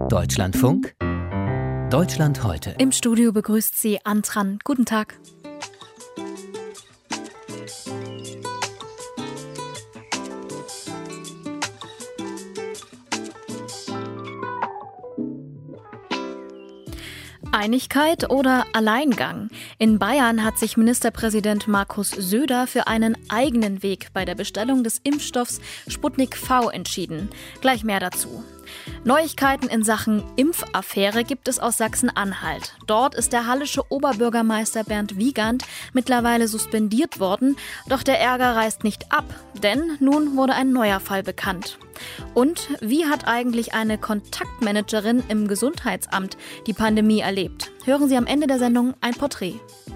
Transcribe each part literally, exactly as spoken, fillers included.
Deutschlandfunk, Deutschland heute. Im Studio begrüßt Sie Antran. Guten Tag. Einigkeit oder Alleingang? In Bayern hat sich Ministerpräsident Markus Söder für einen eigenen Weg bei der Bestellung des Impfstoffs Sputnik V entschieden. Gleich mehr dazu. Neuigkeiten in Sachen Impfaffäre gibt es aus Sachsen-Anhalt. Dort ist der hallische Oberbürgermeister Bernd Wiegand mittlerweile suspendiert worden. Doch der Ärger reißt nicht ab, denn nun wurde ein neuer Fall bekannt. Und wie hat eigentlich eine Kontaktmanagerin im Gesundheitsamt die Pandemie erlebt? Hören Sie am Ende der Sendung ein Porträt.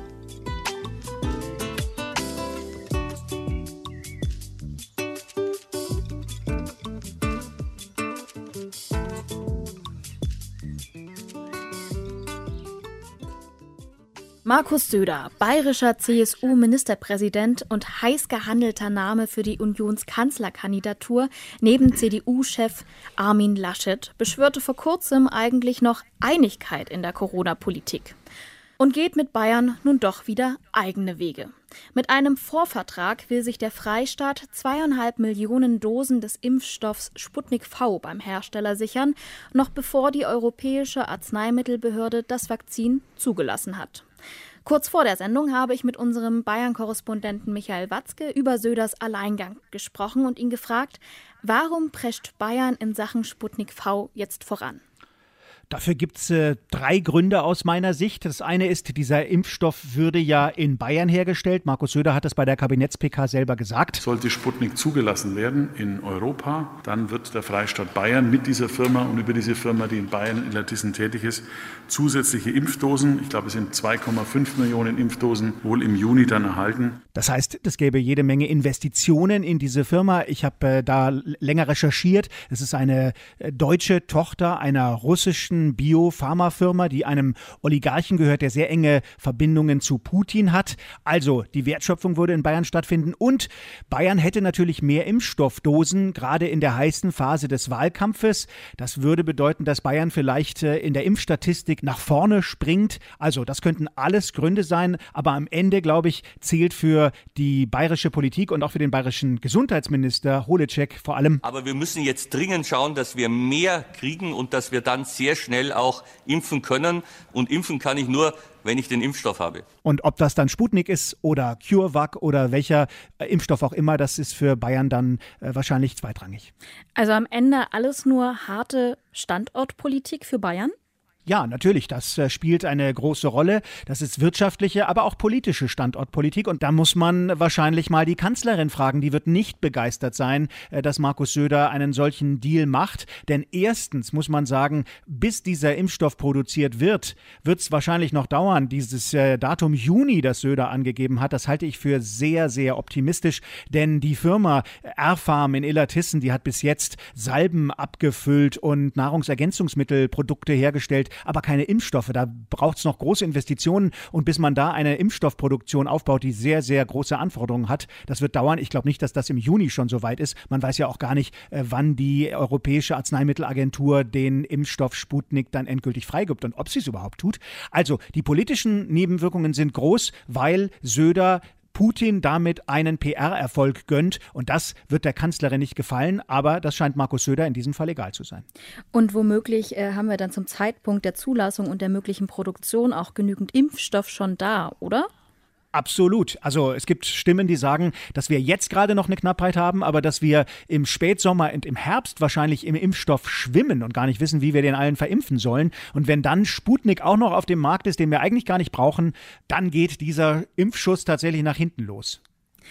Markus Söder, bayerischer C S U-Ministerpräsident und heiß gehandelter Name für die Unionskanzlerkandidatur neben C D U-Chef Armin Laschet, beschwörte vor kurzem eigentlich noch Einigkeit in der Corona-Politik und geht mit Bayern nun doch wieder eigene Wege. Mit einem Vorvertrag will sich der Freistaat zweieinhalb Millionen Dosen des Impfstoffs Sputnik V beim Hersteller sichern, noch bevor die Europäische Arzneimittelbehörde das Vakzin zugelassen hat. Kurz vor der Sendung habe ich mit unserem Bayern-Korrespondenten Michael Watzke über Söders Alleingang gesprochen und ihn gefragt, warum prescht Bayern in Sachen Sputnik V jetzt voran? Dafür gibt es äh, drei Gründe aus meiner Sicht. Das eine ist, dieser Impfstoff würde ja in Bayern hergestellt. Markus Söder hat das bei der Kabinetts-P K selber gesagt. Sollte Sputnik zugelassen werden in Europa, dann wird der Freistaat Bayern mit dieser Firma und über diese Firma, die in Bayern in Illertissen tätig ist, zusätzliche Impfdosen, ich glaube es sind zwei Komma fünf Millionen Impfdosen, wohl im Juni dann erhalten. Das heißt, es gäbe jede Menge Investitionen in diese Firma. Ich habe äh, da länger recherchiert. Es ist eine äh, deutsche Tochter einer russischen Bio-Pharma-Firma, die einem Oligarchen gehört, der sehr enge Verbindungen zu Putin hat. Also die Wertschöpfung würde in Bayern stattfinden und Bayern hätte natürlich mehr Impfstoffdosen, gerade in der heißen Phase des Wahlkampfes. Das würde bedeuten, dass Bayern vielleicht äh, in der Impfstatistik nach vorne springt. Also das könnten alles Gründe sein, aber am Ende, glaube ich, zählt für die bayerische Politik und auch für den bayerischen Gesundheitsminister Holitschek vor allem. Aber wir müssen jetzt dringend schauen, dass wir mehr kriegen und dass wir dann sehr schnell auch impfen können. Und impfen kann ich nur, wenn ich den Impfstoff habe. Und ob das dann Sputnik ist oder CureVac oder welcher äh, Impfstoff auch immer, das ist für Bayern dann äh, wahrscheinlich zweitrangig. Also am Ende alles nur harte Standortpolitik für Bayern? Ja, natürlich, das äh, spielt eine große Rolle. Das ist wirtschaftliche, aber auch politische Standortpolitik. Und da muss man wahrscheinlich mal die Kanzlerin fragen. Die wird nicht begeistert sein, äh, dass Markus Söder einen solchen Deal macht. Denn erstens muss man sagen, bis dieser Impfstoff produziert wird, wird es wahrscheinlich noch dauern. Dieses äh, Datum Juni, das Söder angegeben hat, das halte ich für sehr, sehr optimistisch. Denn die Firma R-Farm in Illertissen, die hat bis jetzt Salben abgefüllt und Nahrungsergänzungsmittelprodukte hergestellt, aber keine Impfstoffe. Da braucht es noch große Investitionen und bis man da eine Impfstoffproduktion aufbaut, die sehr, sehr große Anforderungen hat, das wird dauern. Ich glaube nicht, dass das im Juni schon so weit ist. Man weiß ja auch gar nicht, äh, wann die Europäische Arzneimittelagentur den Impfstoff Sputnik dann endgültig freigibt und ob sie es überhaupt tut. Also die politischen Nebenwirkungen sind groß, weil Söder Putin damit einen P R-Erfolg gönnt. Und das wird der Kanzlerin nicht gefallen, aber das scheint Markus Söder in diesem Fall egal zu sein. Und womöglich äh, haben wir dann zum Zeitpunkt der Zulassung und der möglichen Produktion auch genügend Impfstoff schon da, oder? Absolut. Also es gibt Stimmen, die sagen, dass wir jetzt gerade noch eine Knappheit haben, aber dass wir im Spätsommer und im Herbst wahrscheinlich im Impfstoff schwimmen und gar nicht wissen, wie wir den allen verimpfen sollen. Und wenn dann Sputnik auch noch auf dem Markt ist, den wir eigentlich gar nicht brauchen, dann geht dieser Impfschuss tatsächlich nach hinten los.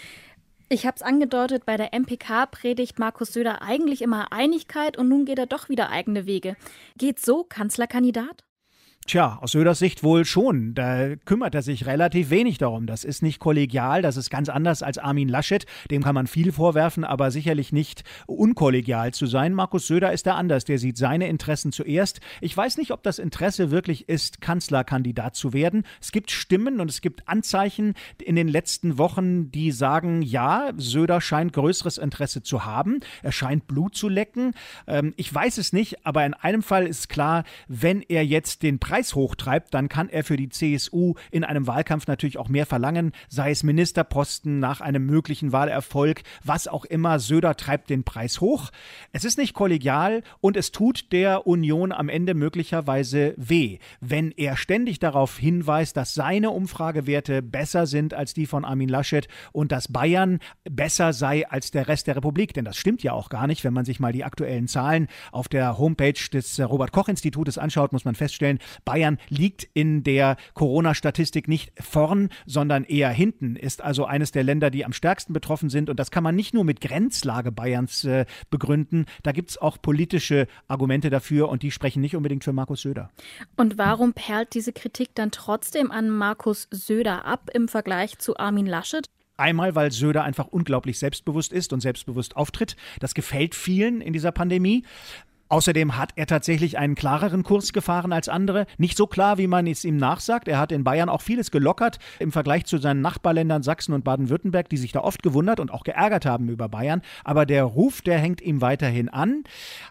Ich habe es angedeutet, bei der M P K predigt Markus Söder eigentlich immer Einigkeit und nun geht er doch wieder eigene Wege. Geht so Kanzlerkandidat? Tja, aus Söders Sicht wohl schon. Da kümmert er sich relativ wenig darum. Das ist nicht kollegial, das ist ganz anders als Armin Laschet. Dem kann man viel vorwerfen, aber sicherlich nicht unkollegial zu sein. Markus Söder ist da anders. Der sieht seine Interessen zuerst. Ich weiß nicht, ob das Interesse wirklich ist, Kanzlerkandidat zu werden. Es gibt Stimmen und es gibt Anzeichen in den letzten Wochen, die sagen, ja, Söder scheint größeres Interesse zu haben. Er scheint Blut zu lecken. Ähm, ich weiß es nicht, aber in einem Fall ist klar, wenn er jetzt den Preis hochtreibt, dann kann er für die C S U in einem Wahlkampf natürlich auch mehr verlangen, sei es Ministerposten nach einem möglichen Wahlerfolg, was auch immer. Söder treibt den Preis hoch. Es ist nicht kollegial und es tut der Union am Ende möglicherweise weh, wenn er ständig darauf hinweist, dass seine Umfragewerte besser sind als die von Armin Laschet und dass Bayern besser sei als der Rest der Republik. Denn das stimmt ja auch gar nicht. Wenn man sich mal die aktuellen Zahlen auf der Homepage des Robert-Koch-Institutes anschaut, muss man feststellen, Bayern liegt in der Corona-Statistik nicht vorn, sondern eher hinten, ist also eines der Länder, die am stärksten betroffen sind. Und das kann man nicht nur mit Grenzlage Bayerns äh, begründen. Da gibt es auch politische Argumente dafür und die sprechen nicht unbedingt für Markus Söder. Und warum perlt diese Kritik dann trotzdem an Markus Söder ab im Vergleich zu Armin Laschet? Einmal, weil Söder einfach unglaublich selbstbewusst ist und selbstbewusst auftritt. Das gefällt vielen in dieser Pandemie. Außerdem hat er tatsächlich einen klareren Kurs gefahren als andere. Nicht so klar, wie man es ihm nachsagt. Er hat in Bayern auch vieles gelockert im Vergleich zu seinen Nachbarländern Sachsen und Baden-Württemberg, die sich da oft gewundert und auch geärgert haben über Bayern. Aber der Ruf, der hängt ihm weiterhin an.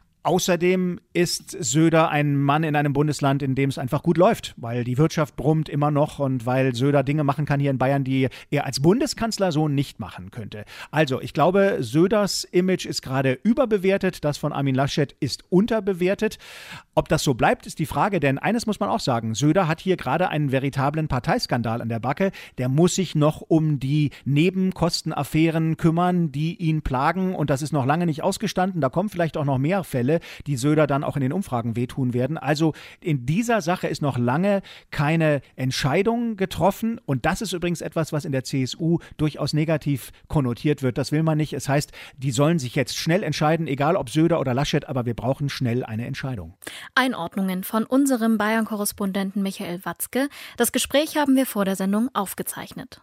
Außerdem ist Söder ein Mann in einem Bundesland, in dem es einfach gut läuft, weil die Wirtschaft brummt immer noch und weil Söder Dinge machen kann hier in Bayern, die er als Bundeskanzler so nicht machen könnte. Also, ich glaube, Söders Image ist gerade überbewertet, das von Armin Laschet ist unterbewertet. Ob das so bleibt, ist die Frage, denn eines muss man auch sagen, Söder hat hier gerade einen veritablen Parteiskandal an der Backe. Der muss sich noch um die Nebenkostenaffären kümmern, die ihn plagen und das ist noch lange nicht ausgestanden. Da kommen vielleicht auch noch mehr Fälle, die Söder dann auch in den Umfragen wehtun werden. Also in dieser Sache ist noch lange keine Entscheidung getroffen und das ist übrigens etwas, was in der C S U durchaus negativ konnotiert wird. Das will man nicht. Es heißt, die sollen sich jetzt schnell entscheiden, egal ob Söder oder Laschet, aber wir brauchen schnell eine Entscheidung. Einordnungen von unserem Bayern-Korrespondenten Michael Watzke. Das Gespräch haben wir vor der Sendung aufgezeichnet.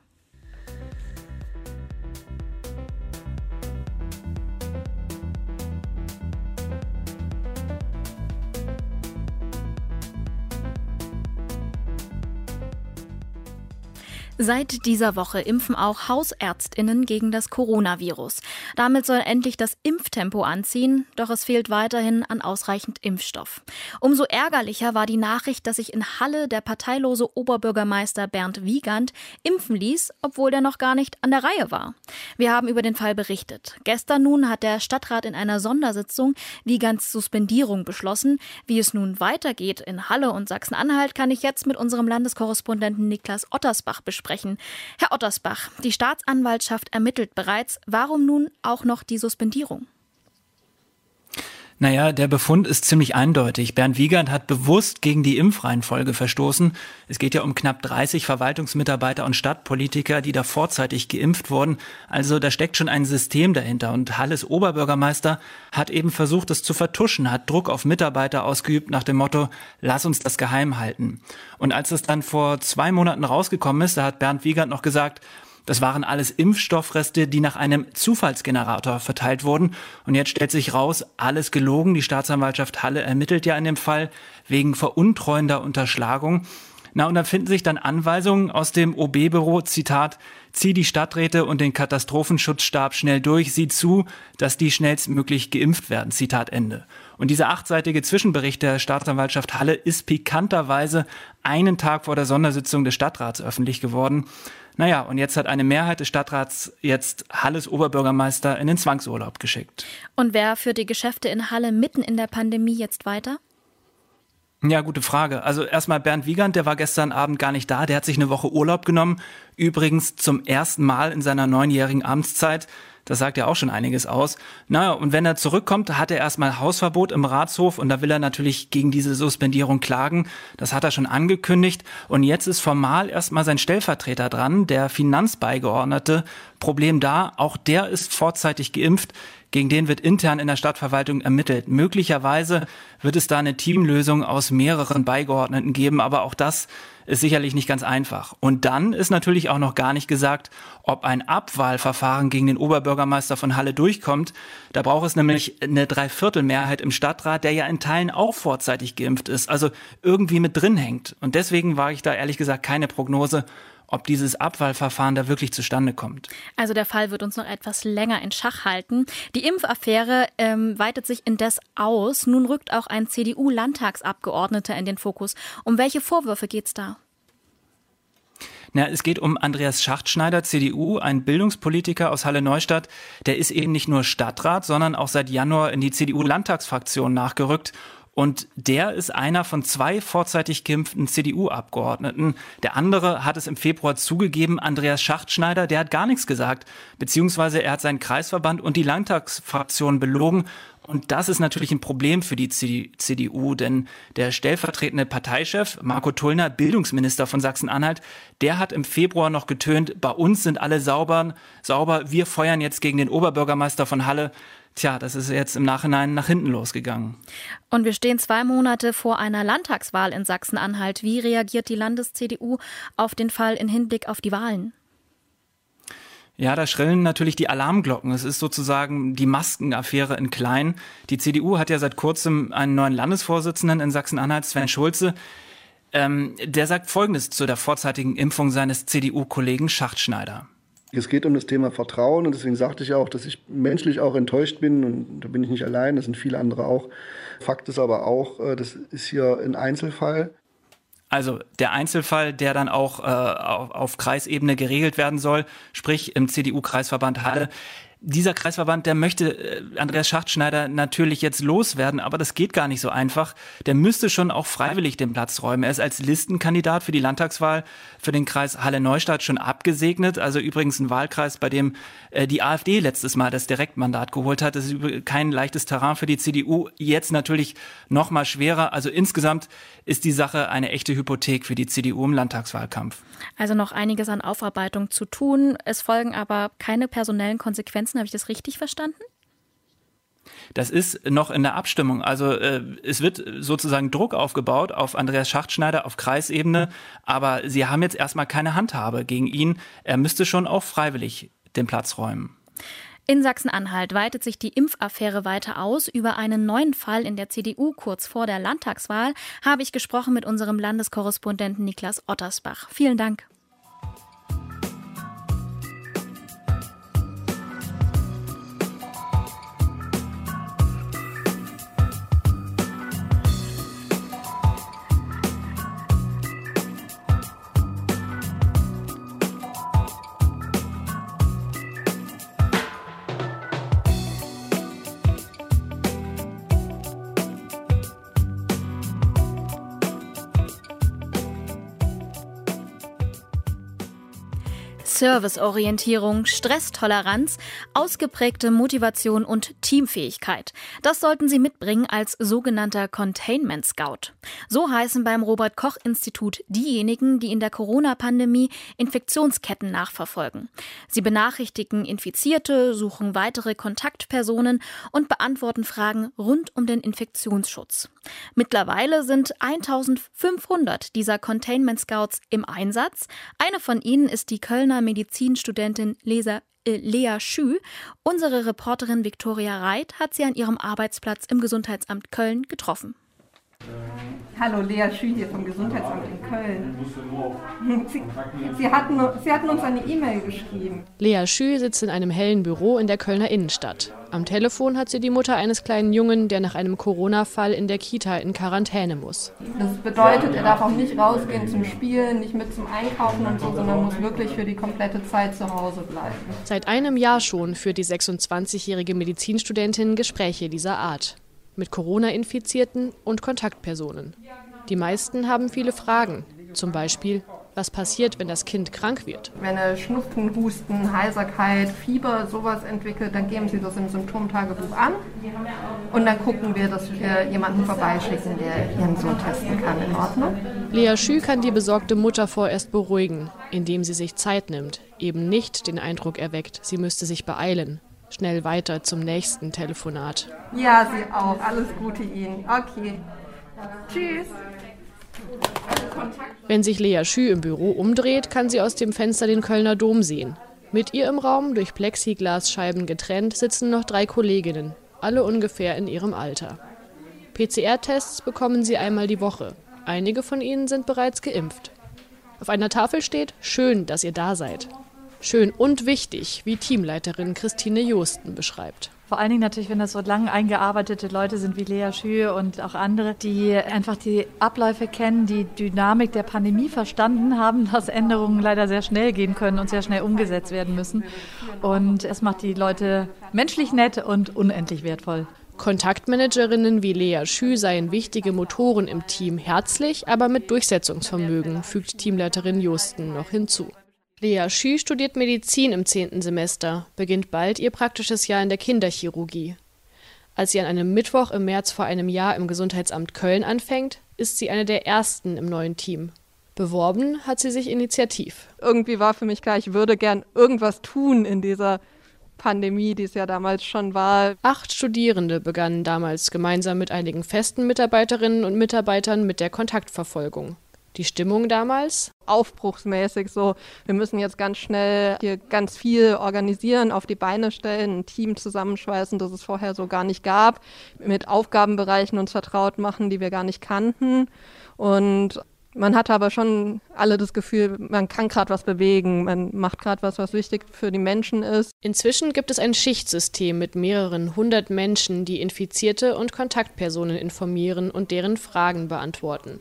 Seit dieser Woche impfen auch HausärztInnen gegen das Coronavirus. Damit soll endlich das Impftempo anziehen, doch es fehlt weiterhin an ausreichend Impfstoff. Umso ärgerlicher war die Nachricht, dass sich in Halle der parteilose Oberbürgermeister Bernd Wiegand impfen ließ, obwohl der noch gar nicht an der Reihe war. Wir haben über den Fall berichtet. Gestern nun hat der Stadtrat in einer Sondersitzung Wiegands Suspendierung beschlossen. Wie es nun weitergeht in Halle und Sachsen-Anhalt, kann ich jetzt mit unserem Landeskorrespondenten Niklas Ottersbach besprechen. Herr Ottersbach, die Staatsanwaltschaft ermittelt bereits. Warum nun auch noch die Suspendierung? Naja, der Befund ist ziemlich eindeutig. Bernd Wiegand hat bewusst gegen die Impfreihenfolge verstoßen. Es geht ja um knapp dreißig Verwaltungsmitarbeiter und Stadtpolitiker, die da vorzeitig geimpft wurden. Also da steckt schon ein System dahinter. Und Halles Oberbürgermeister hat eben versucht, es zu vertuschen, hat Druck auf Mitarbeiter ausgeübt nach dem Motto, lass uns das geheim halten. Und als es dann vor zwei Monaten rausgekommen ist, da hat Bernd Wiegand noch gesagt, das waren alles Impfstoffreste, die nach einem Zufallsgenerator verteilt wurden. Und jetzt stellt sich raus, alles gelogen. Die Staatsanwaltschaft Halle ermittelt ja in dem Fall wegen veruntreuender Unterschlagung. Na, und da finden sich dann Anweisungen aus dem O B-Büro, Zitat, zieh die Stadträte und den Katastrophenschutzstab schnell durch, sieh zu, dass die schnellstmöglich geimpft werden, Zitat Ende. Und dieser achtseitige Zwischenbericht der Staatsanwaltschaft Halle ist pikanterweise einen Tag vor der Sondersitzung des Stadtrats öffentlich geworden. Naja, und jetzt hat eine Mehrheit des Stadtrats jetzt Halles Oberbürgermeister in den Zwangsurlaub geschickt. Und wer führt die Geschäfte in Halle mitten in der Pandemie jetzt weiter? Ja, gute Frage. Also erstmal Bernd Wiegand, der war gestern Abend gar nicht da. Der hat sich eine Woche Urlaub genommen. Übrigens zum ersten Mal in seiner neunjährigen Amtszeit. Das sagt ja auch schon einiges aus. Naja, und wenn er zurückkommt, hat er erstmal Hausverbot im Ratshof und da will er natürlich gegen diese Suspendierung klagen. Das hat er schon angekündigt. Und jetzt ist formal erstmal sein Stellvertreter dran, der Finanzbeigeordnete. Problem da, auch der ist vorzeitig geimpft. Gegen den wird intern in der Stadtverwaltung ermittelt. Möglicherweise wird es da eine Teamlösung aus mehreren Beigeordneten geben, aber auch das ist sicherlich nicht ganz einfach. Und dann ist natürlich auch noch gar nicht gesagt, ob ein Abwahlverfahren gegen den Oberbürgermeister von Halle durchkommt. Da braucht es nämlich eine Dreiviertelmehrheit im Stadtrat, der ja in Teilen auch vorzeitig geimpft ist, also irgendwie mit drin hängt. Und deswegen wage ich da ehrlich gesagt keine Prognose, ob dieses Abwahlverfahren da wirklich zustande kommt. Also der Fall wird uns noch etwas länger in Schach halten. Die Impfaffäre ähm, weitet sich indes aus. Nun rückt auch ein C D U-Landtagsabgeordneter in den Fokus. Um welche Vorwürfe geht's da? Na, es geht um Andreas Schachtschneider, C D U, ein Bildungspolitiker aus Halle-Neustadt. Der ist eben nicht nur Stadtrat, sondern auch seit Januar in die C D U-Landtagsfraktion nachgerückt. Und der ist einer von zwei vorzeitig geimpften C D U-Abgeordneten. Der andere hat es im Februar zugegeben, Andreas Schachtschneider, der hat gar nichts gesagt. Beziehungsweise er hat seinen Kreisverband und die Landtagsfraktion belogen. Und das ist natürlich ein Problem für die C D U, denn der stellvertretende Parteichef Marco Tullner, Bildungsminister von Sachsen-Anhalt, der hat im Februar noch getönt, bei uns sind alle sauber, sauber, wir feuern jetzt gegen den Oberbürgermeister von Halle. Tja, das ist jetzt im Nachhinein nach hinten losgegangen. Und wir stehen zwei Monate vor einer Landtagswahl in Sachsen-Anhalt. Wie reagiert die Landes-C D U auf den Fall in Hinblick auf die Wahlen? Ja, da schrillen natürlich die Alarmglocken. Es ist sozusagen die Maskenaffäre in klein. Die C D U hat ja seit kurzem einen neuen Landesvorsitzenden in Sachsen-Anhalt, Sven Schulze. Ähm, der sagt Folgendes zu der vorzeitigen Impfung seines C D U-Kollegen Schachtschneider. Es geht um das Thema Vertrauen und deswegen sagte ich auch, dass ich menschlich auch enttäuscht bin und da bin ich nicht allein, das sind viele andere auch. Fakt ist aber auch, das ist hier ein Einzelfall. Also der Einzelfall, der dann auch äh, auf, auf Kreisebene geregelt werden soll, sprich im C D U-Kreisverband Halle. Dieser Kreisverband, der möchte äh, Andreas Schachtschneider natürlich jetzt loswerden, aber das geht gar nicht so einfach. Der müsste schon auch freiwillig den Platz räumen. Er ist als Listenkandidat für die Landtagswahl für den Kreis Halle-Neustadt schon abgesegnet. Also übrigens ein Wahlkreis, bei dem äh, die AfD letztes Mal das Direktmandat geholt hat. Das ist kein leichtes Terrain für die C D U. Jetzt natürlich noch mal schwerer. Also insgesamt ist die Sache eine echte Hypothek für die C D U im Landtagswahlkampf. Also noch einiges an Aufarbeitung zu tun. Es folgen aber keine personellen Konsequenzen. Habe ich das richtig verstanden? Das ist noch in der Abstimmung. Also äh, es wird sozusagen Druck aufgebaut auf Andreas Schachtschneider auf Kreisebene. Aber sie haben jetzt erstmal keine Handhabe gegen ihn. Er müsste schon auch freiwillig den Platz räumen. In Sachsen-Anhalt weitet sich die Impfaffäre weiter aus. Über einen neuen Fall in der C D U kurz vor der Landtagswahl habe ich gesprochen mit unserem Landeskorrespondenten Niklas Ottersbach. Vielen Dank. Serviceorientierung, Stresstoleranz, ausgeprägte Motivation und Teamfähigkeit. Das sollten Sie mitbringen als sogenannter Containment Scout. So heißen beim Robert-Koch-Institut diejenigen, die in der Corona-Pandemie Infektionsketten nachverfolgen. Sie benachrichtigen Infizierte, suchen weitere Kontaktpersonen und beantworten Fragen rund um den Infektionsschutz. Mittlerweile sind eintausendfünfhundert dieser Containment Scouts im Einsatz. Eine von ihnen ist die Kölner Medizinstudentin Lesa, äh, Lea Schü. Unsere Reporterin Viktoria Reit hat sie an ihrem Arbeitsplatz im Gesundheitsamt Köln getroffen. Hallo, Lea Schü hier vom Gesundheitsamt in Köln. Sie, Sie, hatten, Sie hatten uns eine E-Mail geschrieben. Lea Schü sitzt in einem hellen Büro in der Kölner Innenstadt. Am Telefon hat sie die Mutter eines kleinen Jungen, der nach einem Corona-Fall in der Kita in Quarantäne muss. Das bedeutet, er darf auch nicht rausgehen zum Spielen, nicht mit zum Einkaufen und so, sondern muss wirklich für die komplette Zeit zu Hause bleiben. Seit einem Jahr schon führt die sechsundzwanzigjährige Medizinstudentin Gespräche dieser Art. Mit Corona-Infizierten und Kontaktpersonen. Die meisten haben viele Fragen. Zum Beispiel, was passiert, wenn das Kind krank wird? Wenn er Schnupfen, Husten, Heiserkeit, Fieber, sowas entwickelt, dann geben Sie das im Symptomtagebuch an. Und dann gucken wir, dass wir jemanden vorbeischicken, der Ihren Sohn testen kann. In Ordnung? Lea Schü kann die besorgte Mutter vorerst beruhigen, indem sie sich Zeit nimmt. Eben nicht den Eindruck erweckt, sie müsste sich beeilen. schnell weiter zum nächsten Telefonat. Ja, Sie auch. Alles Gute Ihnen. Okay. Tschüss. Wenn sich Lea Schü im Büro umdreht, kann sie aus dem Fenster den Kölner Dom sehen. Mit ihr im Raum, durch Plexiglasscheiben getrennt, sitzen noch drei Kolleginnen, alle ungefähr in ihrem Alter. P C R-Tests bekommen sie einmal die Woche. Einige von ihnen sind bereits geimpft. Auf einer Tafel steht: Schön, dass ihr da seid. Schön und wichtig, wie Teamleiterin Christine Josten beschreibt. Vor allen Dingen natürlich, wenn das so lang eingearbeitete Leute sind wie Lea Schü und auch andere, die einfach die Abläufe kennen, die Dynamik der Pandemie verstanden haben, dass Änderungen leider sehr schnell gehen können und sehr schnell umgesetzt werden müssen. Und es macht die Leute menschlich nett und unendlich wertvoll. Kontaktmanagerinnen wie Lea Schü seien wichtige Motoren im Team, herzlich, aber mit Durchsetzungsvermögen, fügt Teamleiterin Josten noch hinzu. Lea Schü studiert Medizin im zehnten Semester, beginnt bald ihr praktisches Jahr in der Kinderchirurgie. Als sie an einem Mittwoch im März vor einem Jahr im Gesundheitsamt Köln anfängt, ist sie eine der ersten im neuen Team. Beworben hat sie sich initiativ. Irgendwie war für mich klar, ich würde gern irgendwas tun in dieser Pandemie, die es ja damals schon war. Acht Studierende begannen damals gemeinsam mit einigen festen Mitarbeiterinnen und Mitarbeitern mit der Kontaktverfolgung. Die Stimmung damals? Aufbruchsmäßig so, wir müssen jetzt ganz schnell hier ganz viel organisieren, auf die Beine stellen, ein Team zusammenschweißen, das es vorher so gar nicht gab, mit Aufgabenbereichen uns vertraut machen, die wir gar nicht kannten. Und man hatte aber schon alle das Gefühl, man kann gerade was bewegen, man macht gerade was, was wichtig für die Menschen ist. Inzwischen gibt es ein Schichtsystem mit mehreren hundert Menschen, die Infizierte und Kontaktpersonen informieren und deren Fragen beantworten.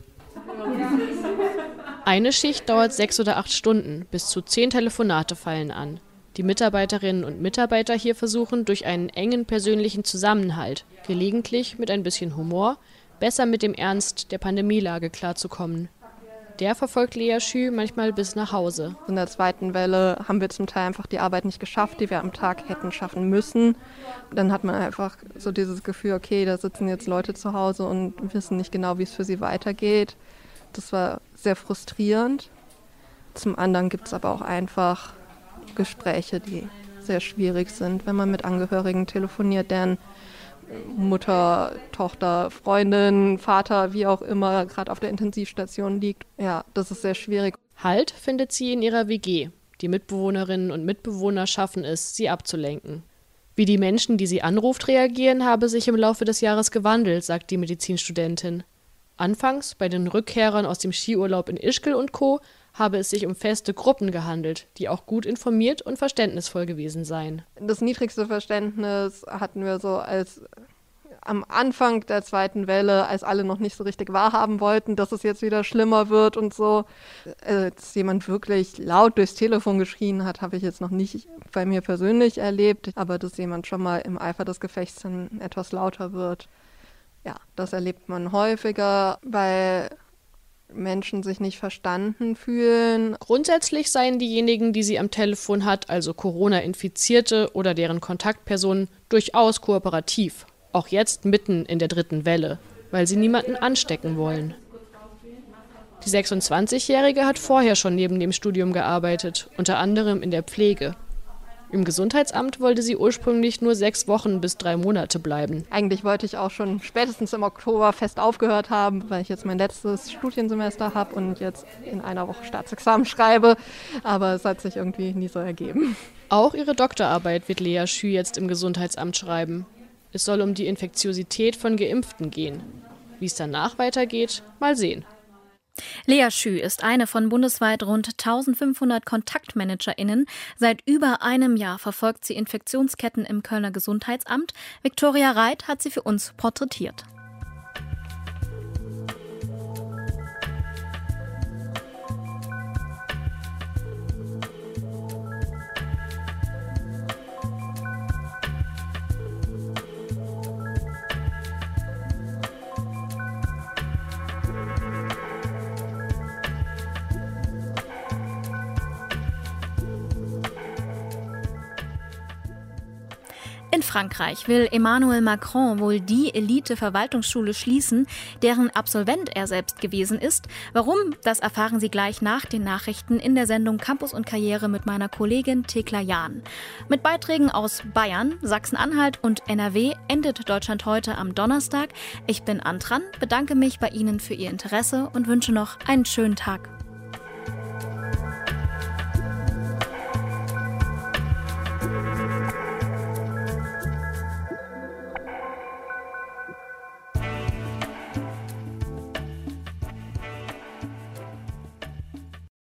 Eine Schicht dauert sechs oder acht Stunden, bis zu zehn Telefonate fallen an. Die Mitarbeiterinnen und Mitarbeiter hier versuchen, durch einen engen persönlichen Zusammenhalt, gelegentlich mit ein bisschen Humor, besser mit dem Ernst der Pandemielage klarzukommen. Der verfolgt Lea Schü manchmal bis nach Hause. In der zweiten Welle haben wir zum Teil einfach die Arbeit nicht geschafft, die wir am Tag hätten schaffen müssen. Dann hat man einfach so dieses Gefühl, okay, da sitzen jetzt Leute zu Hause und wissen nicht genau, wie es für sie weitergeht. Das war sehr frustrierend. Zum anderen gibt es aber auch einfach Gespräche, die sehr schwierig sind, wenn man mit Angehörigen telefoniert, deren Mutter, Tochter, Freundin, Vater, wie auch immer, gerade auf der Intensivstation liegt. Ja, das ist sehr schwierig. Halt findet sie in ihrer W G. Die Mitbewohnerinnen und Mitbewohner schaffen es, sie abzulenken. Wie die Menschen, die sie anruft, reagieren, habe sich im Laufe des Jahres gewandelt, sagt die Medizinstudentin. Anfangs, bei den Rückkehrern aus dem Skiurlaub in Ischgl und Co., habe es sich um feste Gruppen gehandelt, die auch gut informiert und verständnisvoll gewesen seien. Das niedrigste Verständnis hatten wir so als am Anfang der zweiten Welle, als alle noch nicht so richtig wahrhaben wollten, dass es jetzt wieder schlimmer wird und so. Als jemand wirklich laut durchs Telefon geschrien hat, habe ich jetzt noch nicht bei mir persönlich erlebt, aber dass jemand schon mal im Eifer des Gefechts dann etwas lauter wird. Ja, das erlebt man häufiger, weil Menschen sich nicht verstanden fühlen. Grundsätzlich seien diejenigen, die sie am Telefon hat, also Corona-Infizierte oder deren Kontaktpersonen, durchaus kooperativ. Auch jetzt mitten in der dritten Welle, weil sie niemanden anstecken wollen. Die sechsundzwanzigjährige hat vorher schon neben dem Studium gearbeitet, unter anderem in der Pflege. Im Gesundheitsamt wollte sie ursprünglich nur sechs Wochen bis drei Monate bleiben. Eigentlich wollte ich auch schon spätestens im Oktober fest aufgehört haben, weil ich jetzt mein letztes Studiensemester habe und jetzt in einer Woche Staatsexamen schreibe. Aber es hat sich irgendwie nie so ergeben. Auch ihre Doktorarbeit wird Lea Schü jetzt im Gesundheitsamt schreiben. Es soll um die Infektiosität von Geimpften gehen. Wie es danach weitergeht, mal sehen. Lea Schü ist eine von bundesweit rund eintausendfünfhundert KontaktmanagerInnen. Seit über einem Jahr verfolgt sie Infektionsketten im Kölner Gesundheitsamt. Viktoria Reit hat sie für uns porträtiert. In Frankreich will Emmanuel Macron wohl die Elite-Verwaltungsschule schließen, deren Absolvent er selbst gewesen ist. Warum? Das erfahren Sie gleich nach den Nachrichten in der Sendung Campus und Karriere mit meiner Kollegin Thekla Jahn. Mit Beiträgen aus Bayern, Sachsen-Anhalt und N R W endet Deutschland heute am Donnerstag. Ich bin Antran, bedanke mich bei Ihnen für Ihr Interesse und wünsche noch einen schönen Tag.